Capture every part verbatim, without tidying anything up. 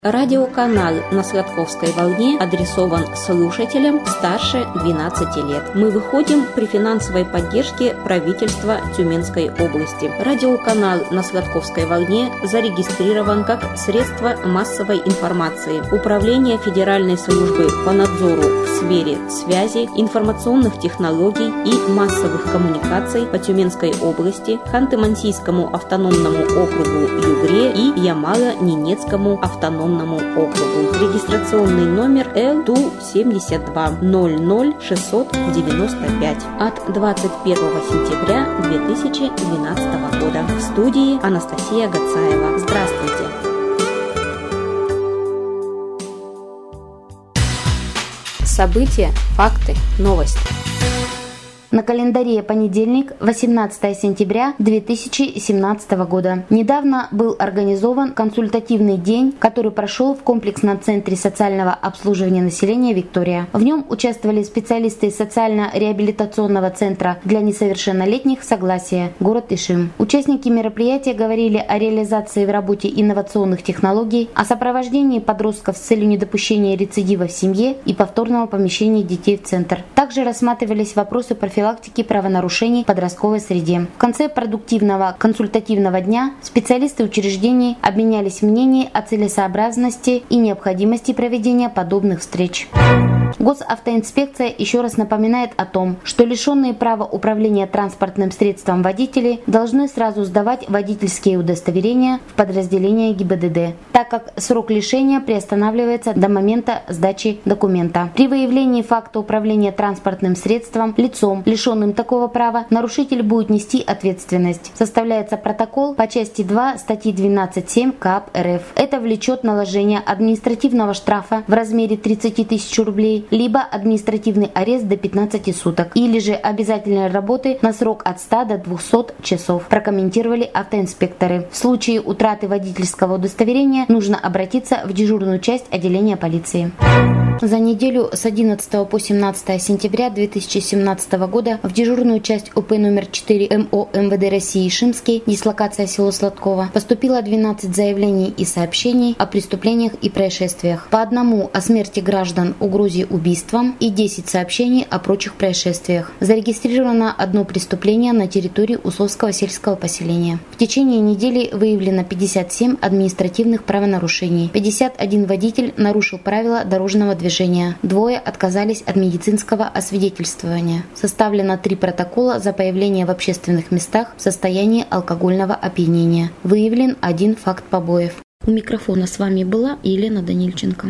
Радиоканал на Сладковской волне адресован слушателям старше двенадцати лет. Мы выходим при финансовой поддержке правительства Тюменской области. Радиоканал на Сладковской волне зарегистрирован как средство массовой информации. Управление Федеральной службы по надзору в сфере связи, информационных технологий и массовых коммуникаций по Тюменской области, Ханты-Мансийскому автономному округу Югре и Ямало-Ненецкому автономному округу. Регистрационный номер Л Ту семьдесят два ноль ноль шестьсот девяносто пять от двадцать первого сентября две тысячи двенадцатого года. В студии Анастасия Гацаева. Здравствуйте! События, факты, новости. На календаре понедельник, восемнадцатое сентября две тысячи семнадцатого года. Недавно был организован консультативный день, который прошел в комплексном центре социального обслуживания населения «Виктория». В нем участвовали специалисты социально-реабилитационного центра для несовершеннолетних «Согласие», город Ишим. Участники мероприятия говорили о реализации в работе инновационных технологий, о сопровождении подростков с целью недопущения рецидива в семье и повторного помещения детей в центр. Также рассматривались вопросы профилактики профилактики правонарушений в подростковой среде. В конце продуктивного консультативного дня специалисты учреждений обменялись мнением о целесообразности и необходимости проведения подобных встреч. Госавтоинспекция еще раз напоминает о том, что лишенные права управления транспортным средством водители должны сразу сдавать водительские удостоверения в подразделение Г И Б Д Д, так как срок лишения приостанавливается до момента сдачи документа. При выявлении факта управления транспортным средством лицом, лишенным такого права, нарушитель будет нести ответственность. Составляется протокол по части два статьи двенадцать семь К А П Р Ф. Это влечет наложение административного штрафа в размере тридцати тысяч рублей, либо административный арест до пятнадцати суток, или же обязательной работы на срок от ста до двухсот часов, прокомментировали автоинспекторы. В случае утраты водительского удостоверения нужно обратиться в дежурную часть отделения полиции. За неделю с одиннадцатого по семнадцатое сентября две тысячи семнадцатого года в дежурную часть О П номер четыре М О М В Д России Ишимский, дислокация село Сладково, поступило двенадцать заявлений и сообщений о преступлениях и происшествиях. По одному о смерти граждан, угрозе убийством и десять сообщений о прочих происшествиях. Зарегистрировано одно преступление на территории Условского сельского поселения. В течение недели выявлено пятьдесят семь административных правонарушений. пятьдесят один водитель нарушил правила дорожного движения. Двое отказались от медицинского освидетельствования. Составлено три протокола за появление в общественных местах в состоянии алкогольного опьянения. Выявлен один факт побоев. У микрофона с вами была Елена Данильченко.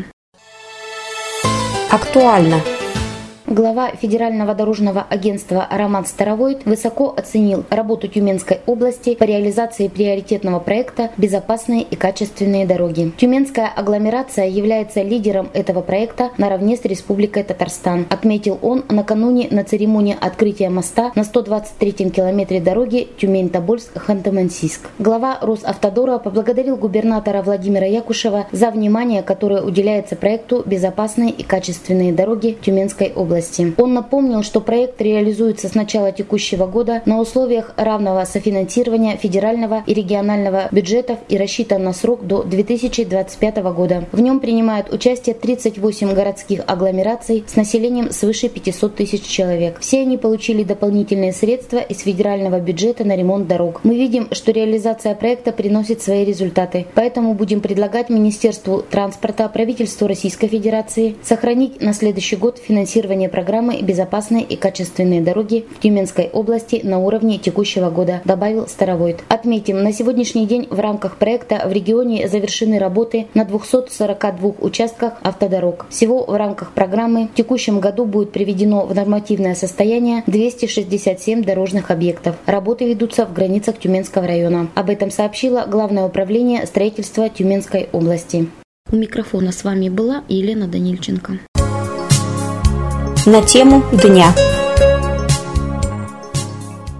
Актуально. Глава Федерального дорожного агентства Роман Старовойт высоко оценил работу Тюменской области по реализации приоритетного проекта «Безопасные и качественные дороги». Тюменская агломерация является лидером этого проекта наравне с Республикой Татарстан, отметил он накануне на церемонии открытия моста на сто двадцать третьем километре дороги Тюмень-Тобольск-Ханты-Мансийск. Глава Росавтодора поблагодарил губернатора Владимира Якушева за внимание, которое уделяется проекту «Безопасные и качественные дороги Тюменской области». Он напомнил, что проект реализуется с начала текущего года на условиях равного софинансирования федерального и регионального бюджетов и рассчитан на срок до две тысячи двадцать пятого года. В нем принимают участие тридцать восемь городских агломераций с населением свыше пятисот тысяч человек. Все они получили дополнительные средства из федерального бюджета на ремонт дорог. Мы видим, что реализация проекта приносит свои результаты, поэтому будем предлагать Министерству транспорта, правительству Российской Федерации сохранить на следующий год финансирование программы «Безопасные и качественные дороги» в Тюменской области на уровне текущего года, добавил Старовойт. Отметим, на сегодняшний день в рамках проекта в регионе завершены работы на двухстах сорока двух участках автодорог. Всего в рамках программы в текущем году будет приведено в нормативное состояние двести шестьдесят семь дорожных объектов. Работы ведутся в границах Тюменского района. Об этом сообщило Главное управление строительства Тюменской области. У микрофона с вами была Елена Данильченко. На тему дня.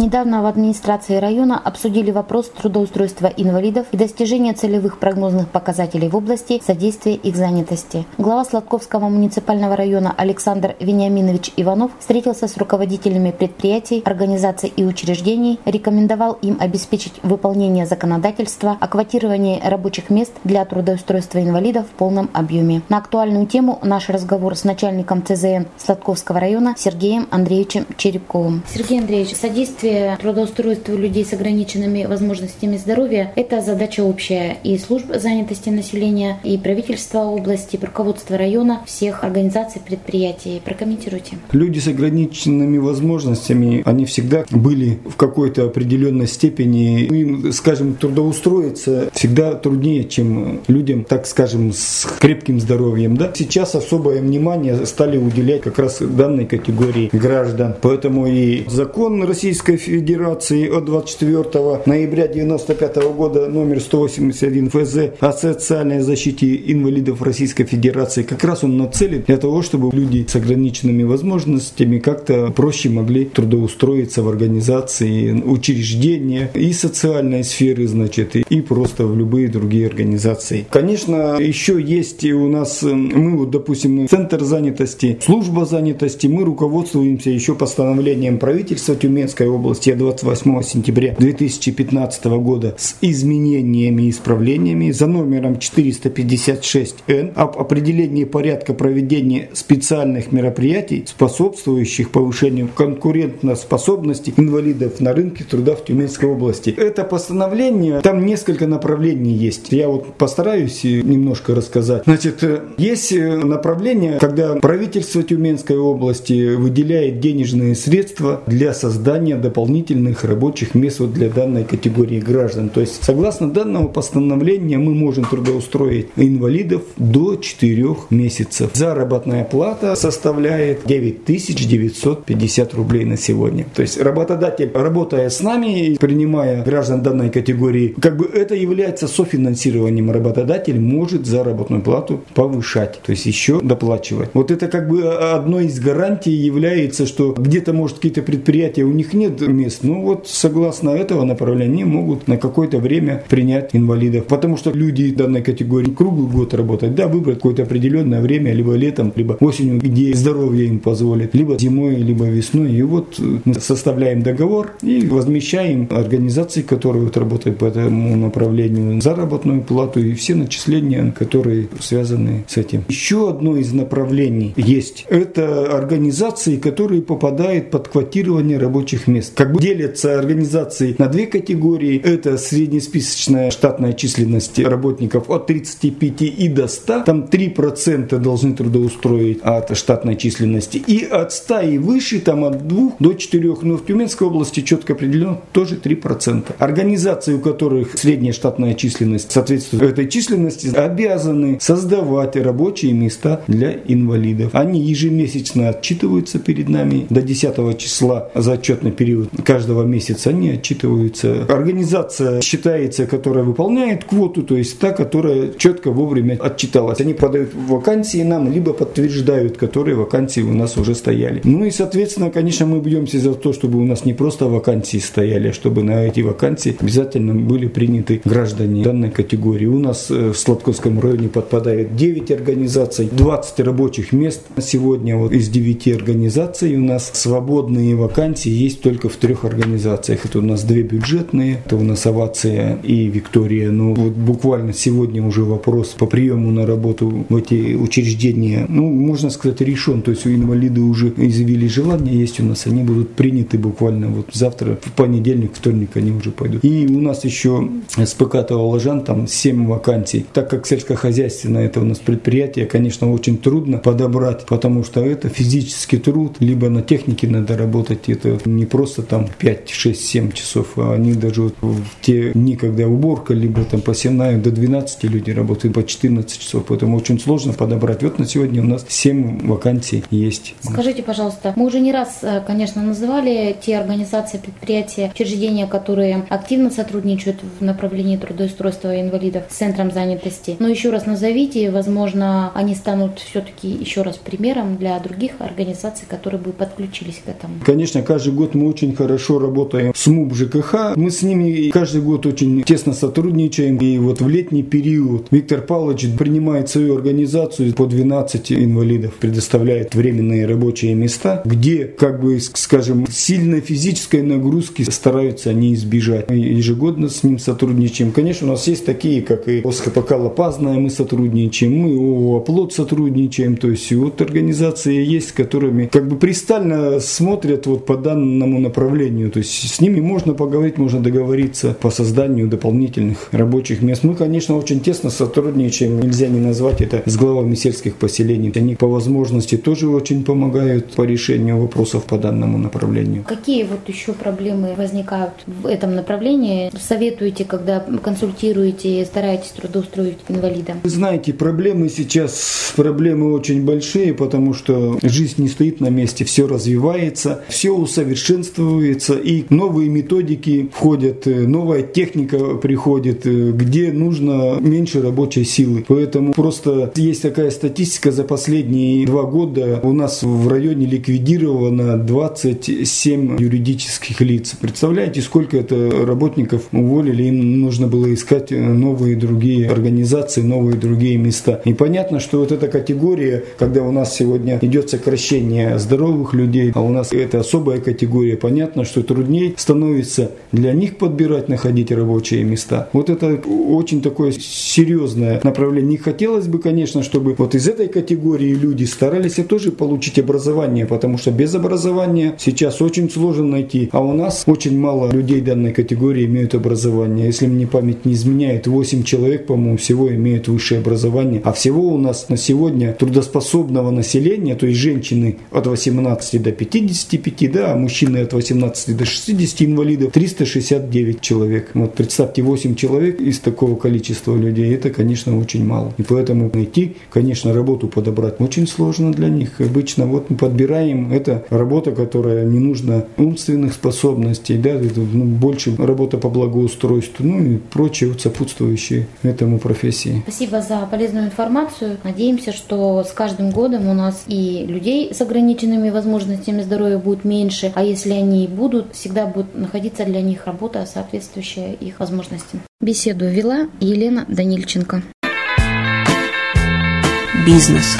Недавно в администрации района обсудили вопрос трудоустройства инвалидов и достижения целевых прогнозных показателей в области содействия их занятости. Глава Сладковского муниципального района Александр Вениаминович Иванов встретился с руководителями предприятий, организаций и учреждений, рекомендовал им обеспечить выполнение законодательства о квотировании рабочих мест для трудоустройства инвалидов в полном объеме. На актуальную тему наш разговор с начальником цэ зэ эн Сладковского района Сергеем Андреевичем Черепковым. Сергей Андреевич, содействие трудоустройству людей с ограниченными возможностями здоровья – это задача общая и служб занятости населения, и правительства области, и руководства района, всех организаций, предприятий. Прокомментируйте. Люди с ограниченными возможностями, они всегда были в какой-то определенной степени, им, скажем, трудоустроиться всегда труднее, чем людям, так скажем, с крепким здоровьем. Да? Сейчас особое внимание стали уделять как раз данной категории граждан. Поэтому и закон Российской Федерации от двадцать четвёртого ноября девяносто пятого года номер сто восемьдесят один эф зэ о социальной защите инвалидов Российской Федерации, как раз он нацелен для того, чтобы люди с ограниченными возможностями как-то проще могли трудоустроиться в организации, учреждения и социальной сферы, значит, и просто в любые другие организации. Конечно, еще есть у нас, мы вот, допустим, Центр занятости, служба занятости, мы руководствуемся еще постановлением правительства Тюменской области двадцать восьмого сентября две тысячи пятнадцатого года с изменениями и исправлениями за номером четыреста пятьдесят шесть эн об определении порядка проведения специальных мероприятий, способствующих повышению конкурентоспособности инвалидов на рынке труда в Тюменской области. Это постановление, там несколько направлений есть. Я вот постараюсь немножко рассказать. Значит, есть направление, когда правительство Тюменской области выделяет денежные средства для создания дополнительных дополнительных рабочих мест вот для данной категории граждан. То есть, согласно данному постановлению, мы можем трудоустроить инвалидов до четырёх месяцев. Заработная плата составляет девять тысяч девятьсот пятьдесят рублей на сегодня. То есть, работодатель, работая с нами, принимая граждан данной категории, как бы это является софинансированием. Работодатель может заработную плату повышать, то есть еще доплачивать. Вот это как бы одной из гарантий является, что где-то, может, какие-то предприятия, у них нет мест. Ну вот, согласно этого направления, могут на какое-то время принять инвалидов. Потому что люди данной категории круглый год работать, да, выбрать какое-то определенное время, либо летом, либо осенью, где здоровье им позволит, либо зимой, либо весной. И вот мы составляем договор и возмещаем организации, которые вот работают по этому направлению, заработную плату и все начисления, которые связаны с этим. Еще одно из направлений есть. Это организации, которые попадают под квотирование рабочих мест. Как бы делятся организации на две категории. Это среднесписочная штатная численность работников от тридцати пяти и до ста. Там три процента должны трудоустроить от штатной численности. И от ста и выше, там от двух до четырёх. Но в Тюменской области четко определено тоже три процента. Организации, у которых средняя штатная численность соответствует этой численности, обязаны создавать рабочие места для инвалидов. Они ежемесячно отчитываются перед нами. До десятого числа за отчетный период каждого месяца они отчитываются. Организация считается, которая выполняет квоту, то есть та, которая четко вовремя отчиталась. Они подают вакансии нам, либо подтверждают, которые вакансии у нас уже стояли. Ну и, соответственно, конечно, мы бьемся за то, чтобы у нас не просто вакансии стояли, а чтобы на эти вакансии обязательно были приняты граждане данной категории. У нас в Сладковском районе подпадает девять организаций, двадцать рабочих мест. Сегодня вот из девяти организаций у нас свободные вакансии есть только в трех организациях. Это у нас две бюджетные, это у нас Овация и Виктория. Ну вот буквально сегодня уже вопрос по приему на работу в эти учреждения, ну можно сказать, решен. То есть инвалиды уже изъявили желание, есть у нас, они будут приняты буквально вот завтра, в понедельник, вторник они уже пойдут. И у нас еще эс пэ ка Таволожан, там семь вакансий. Так как сельскохозяйственное это у нас предприятие, конечно, очень трудно подобрать, потому что это физический труд, либо на технике надо работать, это не просто там пять, шесть, семь часов, а они даже вот в те дни, когда уборка, либо там посевная, до двенадцати люди работают по четырнадцать часов, поэтому очень сложно подобрать. Вот на сегодня у нас семь вакансий есть. Скажите, пожалуйста, мы уже не раз, конечно, называли те организации, предприятия, учреждения, которые активно сотрудничают в направлении трудоустройства инвалидов с Центром занятости. Но еще раз назовите, возможно, они станут все-таки еще раз примером для других организаций, которые бы подключились к этому. Конечно, каждый год мы очень очень хорошо работаем с МУП ЖКХ. Мы с ними каждый год очень тесно сотрудничаем. И вот в летний период Виктор Павлович принимает свою организацию по двенадцать инвалидов, предоставляет временные рабочие места, где, как бы, скажем, сильной физической нагрузки стараются они избежать. Мы ежегодно с ним сотрудничаем. Конечно, у нас есть такие, как и ОСХПК Лопазная, мы сотрудничаем, мы ООО «Оплот» сотрудничаем. То есть вот организации есть, с которыми как бы пристально смотрят вот по данному направлению. То есть с ними можно поговорить, можно договориться по созданию дополнительных рабочих мест. Мы, конечно, очень тесно сотрудничаем, нельзя не назвать это, с главами сельских поселений. Они по возможности тоже очень помогают по решению вопросов по данному направлению. Какие вот еще проблемы возникают в этом направлении? Советуете, когда консультируете, стараетесь трудоустроить инвалида? Вы знаете, проблемы сейчас, проблемы очень большие, потому что жизнь не стоит на месте, все развивается, все усовершенствуется, и новые методики входят, новая техника приходит, где нужно меньше рабочей силы. Поэтому просто есть такая статистика: за последние два года у нас в районе ликвидировано двадцать семь юридических лиц. Представляете, сколько это работников уволили, им нужно было искать новые другие организации, новые другие места. И понятно, что вот эта категория, когда у нас сегодня идет сокращение здоровых людей, а у нас это особая категория, понятно, что труднее становится для них подбирать, находить рабочие места. Вот это очень такое серьезное направление. Не хотелось бы, конечно, чтобы вот из этой категории люди старались и тоже получить образование, потому что без образования сейчас очень сложно найти, а у нас очень мало людей данной категории имеют образование. Если мне память не изменяет, восемь человек, по-моему, всего имеют высшее образование, а всего у нас на сегодня трудоспособного населения, то есть женщины от восемнадцати до пятидесяти пяти, да, а мужчины от восемнадцати до шестидесяти инвалидов триста шестьдесят девять человек. Вот представьте, восемь человек из такого количества людей, это, конечно, очень мало. И поэтому найти, конечно, работу подобрать очень сложно для них. Обычно вот мы подбираем, это работа, которая не нужна умственных способностей, да, это, ну, больше работа по благоустройству, ну и прочие вот сопутствующие этому профессии. Спасибо за полезную информацию. Надеемся, что с каждым годом у нас и людей с ограниченными возможностями здоровья будет меньше, а если они и будут, всегда будет находиться для них работа, соответствующая их возможностям. Беседу вела Елена Данильченко. Бизнес.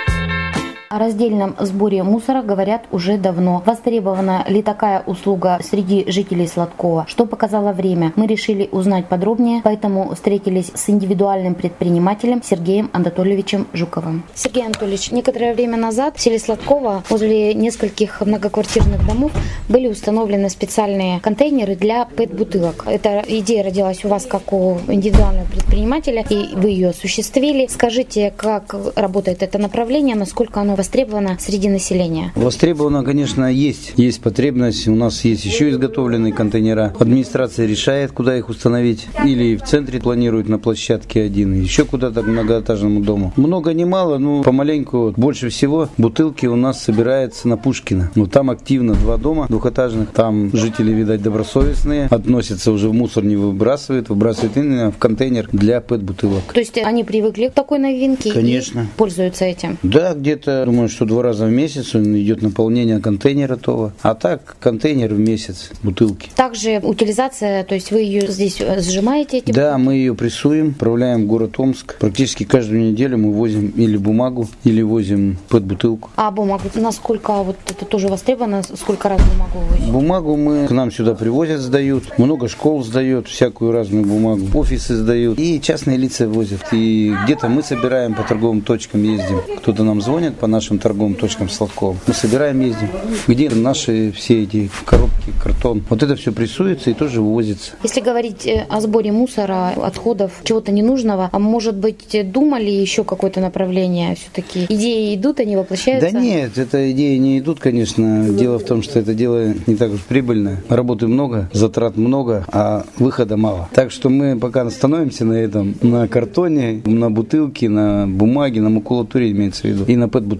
О раздельном сборе мусора говорят уже давно. Востребована ли такая услуга среди жителей Сладкова? Что показало время? Мы решили узнать подробнее, поэтому встретились с индивидуальным предпринимателем Сергеем Анатольевичем Жуковым. Сергей Анатольевич, некоторое время назад в селе Сладкова возле нескольких многоквартирных домов были установлены специальные контейнеры для пэт-бутылок. Эта идея родилась у вас как у индивидуального предпринимателя, и вы ее осуществили. Скажите, как работает это направление, насколько оно востребовано среди населения? Востребовано, конечно, есть. Есть потребность. У нас есть еще изготовленные контейнера. Администрация решает, куда их установить. Или в центре планирует на площадке один, еще куда-то к многоэтажному дому. Много не мало, но помаленьку. Больше всего бутылки у нас собирается на Пушкина. Ну, там активно два дома двухэтажных. Там жители, видать, добросовестные. Относятся уже в мусор, не выбрасывают. Выбрасывают именно в контейнер для пэт-бутылок. То есть они привыкли к такой новинке? Конечно. И пользуются этим? Да, где-то, думаю, что два раза в месяц идет наполнение контейнера того. А так, контейнер в месяц, бутылки. Также утилизация, то есть вы ее здесь сжимаете? Эти да, бутылки? Мы ее прессуем, отправляем в город Омск. Практически каждую неделю мы возим или бумагу, или возим пэт-бутылку. А бумагу, насколько вот это тоже востребовано, сколько раз бумагу возите? Бумагу мы к нам сюда привозят, сдают. Много школ сдает, всякую разную бумагу. Офисы сдают. И частные лица возят. И где-то мы собираем, по торговым точкам ездим. Кто-то нам звонит по нашим торговым точкам Сладкова. Мы собираем, ездим. Где наши все эти коробки, картон. Вот это все прессуется и тоже вывозится. Если говорить о сборе мусора, отходов, чего-то ненужного, а может быть, думали еще какое-то направление все-таки? Идеи идут, они воплощаются? Да нет, это идеи не идут, конечно. Дело в том, что это дело не так уж прибыльное. Работы много, затрат много, а выхода мало. Так что мы пока становимся на этом, на картоне, на бутылке, на бумаге, на макулатуре имеется в виду, и на пэт-бутылке.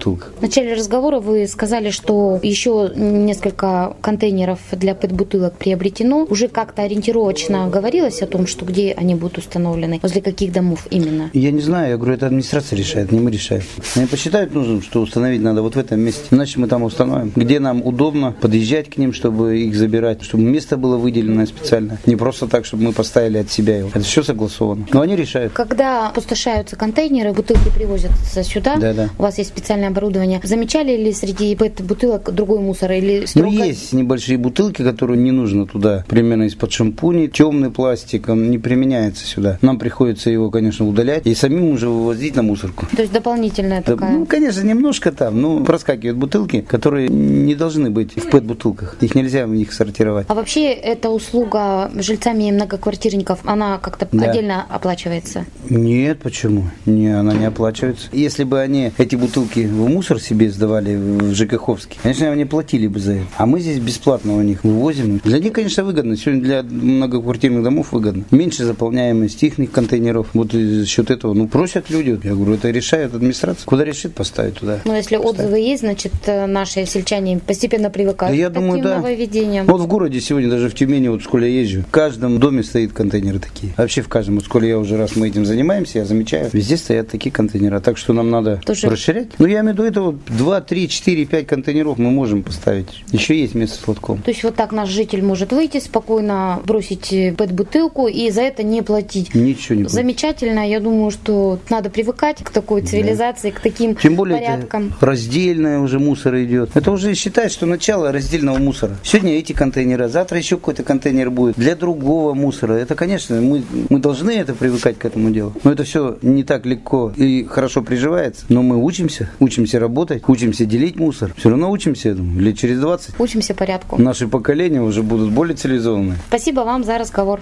бутылках. В начале разговора вы сказали, что еще несколько контейнеров для пэт-бутылок приобретено. Уже как-то ориентировочно говорилось о том, что где они будут установлены, возле каких домов именно? Я не знаю, я говорю, это администрация решает, не мы решаем. Они посчитают нужным, что установить надо вот в этом месте, иначе мы там установим. Где нам удобно подъезжать к ним, чтобы их забирать, чтобы место было выделено специально. Не просто так, чтобы мы поставили от себя его. Это все согласовано. Но они решают. Когда опустошаются контейнеры, бутылки привозятся сюда, да, да. У вас есть специальное оборудование. Замечали ли среди пэт-бутылок другой мусор? Или строго... Ну, есть небольшие бутылки, которые не нужно туда. Примерно из-под шампуней. Темный пластик, он не применяется сюда. Нам приходится его, конечно, удалять и самим уже вывозить на мусорку. То есть дополнительная да, такая? Ну, конечно, немножко там. Ну, проскакивают бутылки, которые не должны быть в пэт-бутылках. Их нельзя в них сортировать. А вообще эта услуга жильцами многоквартирников, она как-то да. отдельно оплачивается? Нет, почему? Не, она не оплачивается. Если бы они эти бутылки в мусор себе сдавали в ЖКХовский, конечно, они платили бы за это. А мы здесь бесплатно у них вывозим. Для них, конечно, выгодно. Сегодня для многоквартирных домов выгодно. Меньше заполняемость их контейнеров. Вот за счет этого, ну, просят люди. Я говорю, это решает администрация. Куда решит, поставить туда. Но если поставить. Отзывы есть, значит, наши сельчане постепенно привыкают да, я к думаю, таким да. нововведениям. Вот в городе сегодня, даже в Тюмени, вот сколько я езжу, в каждом доме стоит контейнеры такие. Вообще в каждом. Вот сколько я уже раз мы этим занимаемся, я замечаю, везде стоят такие контейнеры. Так что нам надо Тоже... расширять. Ну, я имею в виду, это вот два, три, четыре, пять контейнеров мы можем поставить. Еще есть место с лотком. То есть вот так наш житель может выйти, спокойно бросить пэт-бутылку и за это не платить. Ничего не платить. Замечательно. Я думаю, что надо привыкать к такой цивилизации, да. к таким Тем более порядкам. Это раздельное уже мусор идет. Это уже считает, что начало раздельного мусора. Сегодня эти контейнеры, завтра еще какой-то контейнер будет для другого мусора. Это, конечно, мы, мы должны это привыкать к этому делу. Но это все не так легко и хорошо приживается. Но мы учимся, учимся работать, учимся делить мусор. Все равно учимся этому. Лет через двадцать. Учимся порядку. Наши поколения уже будут более цивилизованные. Спасибо вам за разговор.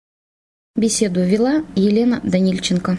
Беседу вела Елена Данильченко.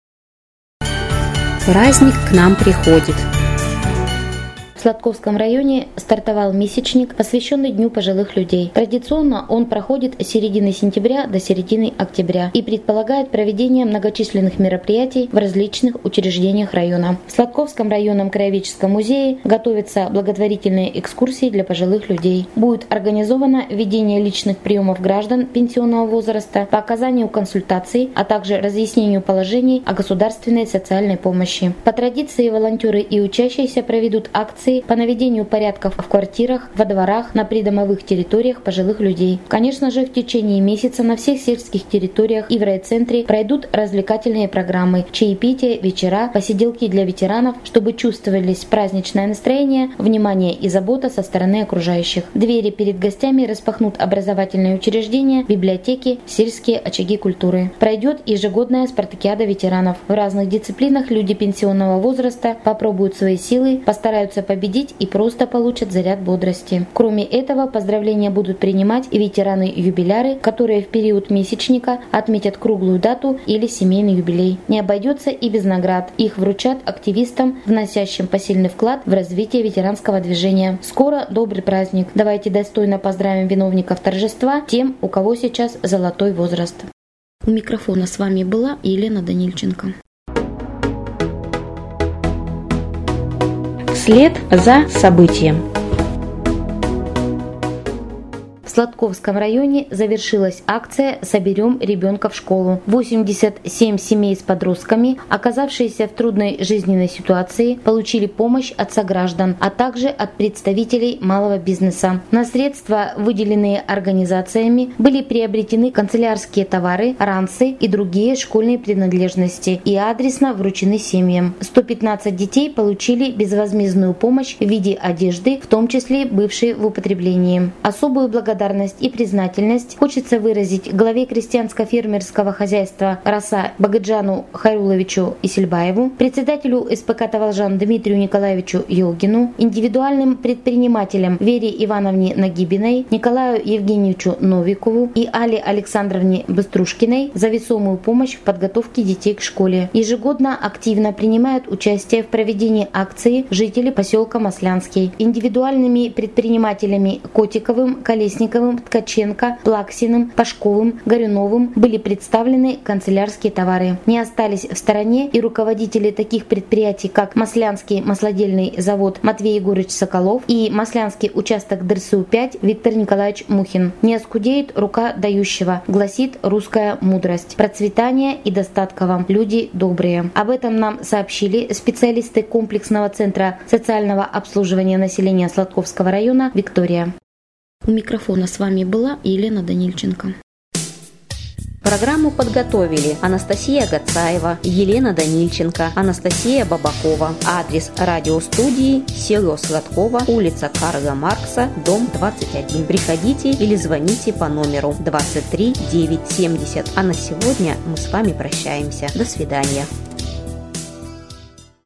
Праздник к нам приходит. В Сладковском районе стартовал месячник, посвященный Дню пожилых людей. Традиционно он проходит с середины сентября до середины октября и предполагает проведение многочисленных мероприятий в различных учреждениях района. В Сладковском районном краеведческом музее готовятся благотворительные экскурсии для пожилых людей. Будет организовано ведение личных приемов граждан пенсионного возраста по оказанию консультаций, а также разъяснению положений о государственной социальной помощи. По традиции волонтеры и учащиеся проведут акции по наведению порядков в квартирах, во дворах, на придомовых территориях пожилых людей. Конечно же, в течение месяца на всех сельских территориях и в райцентре пройдут развлекательные программы, чаепития, вечера, посиделки для ветеранов, чтобы чувствовались праздничное настроение, внимание и забота со стороны окружающих. Двери перед гостями распахнут образовательные учреждения, библиотеки, сельские очаги культуры. Пройдет ежегодная спартакиада ветеранов. В разных дисциплинах люди пенсионного возраста попробуют свои силы, постараются победить и просто получат заряд бодрости. Кроме этого, поздравления будут принимать и ветераны-юбиляры, которые в период месячника отметят круглую дату или семейный юбилей. Не обойдется и без наград. Их вручат активистам, вносящим посильный вклад в развитие ветеранского движения. Скоро добрый праздник. Давайте достойно поздравим виновников торжества, тем, у кого сейчас золотой возраст. У микрофона с вами была Елена Данильченко. Вслед за событием. В Сладковском районе завершилась акция «Соберем ребенка в школу». восемьдесят семь семей с подростками, оказавшиеся в трудной жизненной ситуации, получили помощь от сограждан, а также от представителей малого бизнеса. На средства, выделенные организациями, были приобретены канцелярские товары, ранцы и другие школьные принадлежности и адресно вручены семьям. сто пятнадцать детей получили безвозмездную помощь в виде одежды, в том числе бывшей в употреблении. Особую благодарность и признательность хочется выразить главе крестьянско-фермерского хозяйства «Роса» Багыджану Хайруловичу Исельбаеву, председателю СПК «Таволжан» Дмитрию Николаевичу Елгину, индивидуальным предпринимателям Вере Ивановне Нагибиной, Николаю Евгеньевичу Новикову и Алле Александровне Быструшкиной за весомую помощь в подготовке детей к школе. Ежегодно активно принимают участие в проведении акции жители поселка Маслянский. Индивидуальными предпринимателями Котиковым, Колесниковым Сальниковым, Ткаченко, Плаксиным, Пашковым, Горюновым были представлены канцелярские товары. Не остались в стороне и руководители таких предприятий, как Маслянский маслодельный завод Матвей Егорович Соколов и Маслянский участок ДРСУ пять Виктор Николаевич Мухин. Не оскудеет рука дающего, гласит русская мудрость. Процветание и достатка вам, люди добрые. Об этом нам сообщили специалисты комплексного центра социального обслуживания населения Сладковского района «Виктория». У микрофона с вами была Елена Данильченко. Программу подготовили Анастасия Гацаева, Елена Данильченко, Анастасия Бабакова. Адрес радиостудии: село Сладково, улица Карла Маркса, дом двадцать один. Приходите или звоните по номеру двадцать три девятьсот семьдесят. А на сегодня мы с вами прощаемся. До свидания.